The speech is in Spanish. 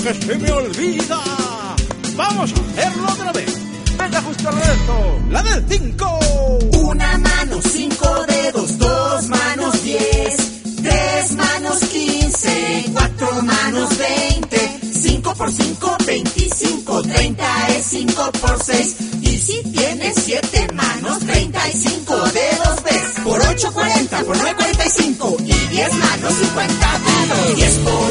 que se me olvida. Vamos a hacerlo otra vez. Venga, justo al resto. La del 5. Una mano, 5 dedos, 2 manos, 10, 3 manos, 15, 4 manos, 20, 5 por 5, 25, 30 es 5 por 6. Y si tienes 7 manos, 35 dedos ves. Por 8, 40, por 9, 45. Y 10 manos, 50 dedos. 10 por